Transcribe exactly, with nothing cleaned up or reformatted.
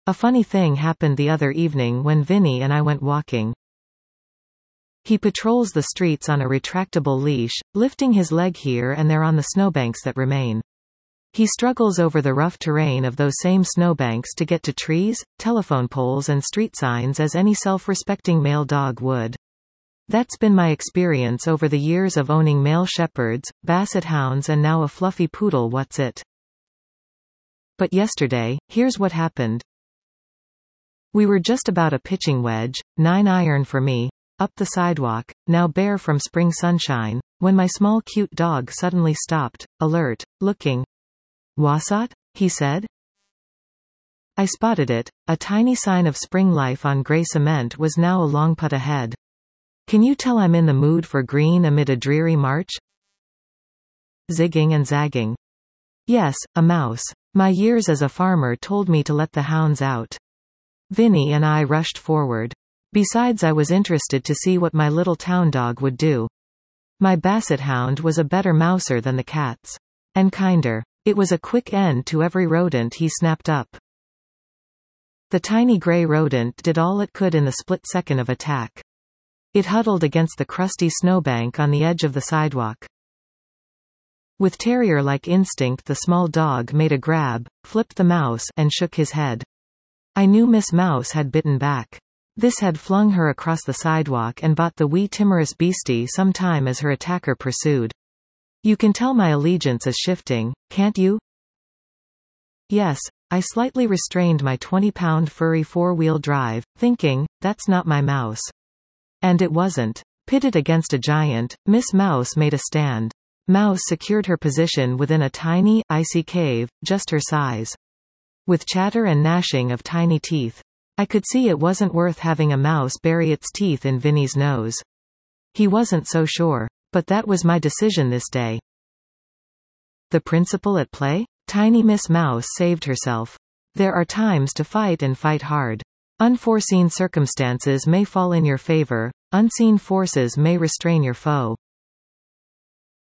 A funny thing happened the other evening when Vinny and I went walking. He patrols the streets on a retractable leash, lifting his leg here and there on the snowbanks that remain. He struggles over the rough terrain of those same snowbanks to get to trees, telephone poles and street signs as any self-respecting male dog would. That's been my experience over the years of owning male shepherds, basset hounds and now a fluffy poodle. What's it? But yesterday, here's what happened. We were just about a pitching wedge, nine iron for me, up the sidewalk, now bare from spring sunshine, when my small cute dog suddenly stopped, alert, looking. "Wasat?" he said. I spotted it. A tiny sign of spring life on grey cement was now a long putt ahead. Can you tell I'm in the mood for green amid a dreary March? Zigging and zagging. Yes, a mouse. My years as a farmer told me to let the hounds out. Vinny and I rushed forward. Besides, I was interested to see what my little town dog would do. My basset hound was a better mouser than the cats. And kinder. It was a quick end to every rodent he snapped up. The tiny grey rodent did all it could in the split second of attack. It huddled against the crusty snowbank on the edge of the sidewalk. With terrier-like instinct, the small dog made a grab, flipped the mouse, and shook his head. I knew Miss Mouse had bitten back. This had flung her across the sidewalk and bought the wee timorous beastie some time as her attacker pursued. You can tell my allegiance is shifting, can't you? Yes, I slightly restrained my twenty-pound furry four-wheel drive, thinking, that's not my mouse. And it wasn't. Pitted against a giant, Miss Mouse made a stand. Mouse secured her position within a tiny, icy cave, just her size. With chatter and gnashing of tiny teeth. I could see it wasn't worth having a mouse bury its teeth in Vinny's nose. He wasn't so sure. But that was my decision this day. The principle at play? Tiny Miss Mouse saved herself. There are times to fight and fight hard. Unforeseen circumstances may fall in your favor, unseen forces may restrain your foe.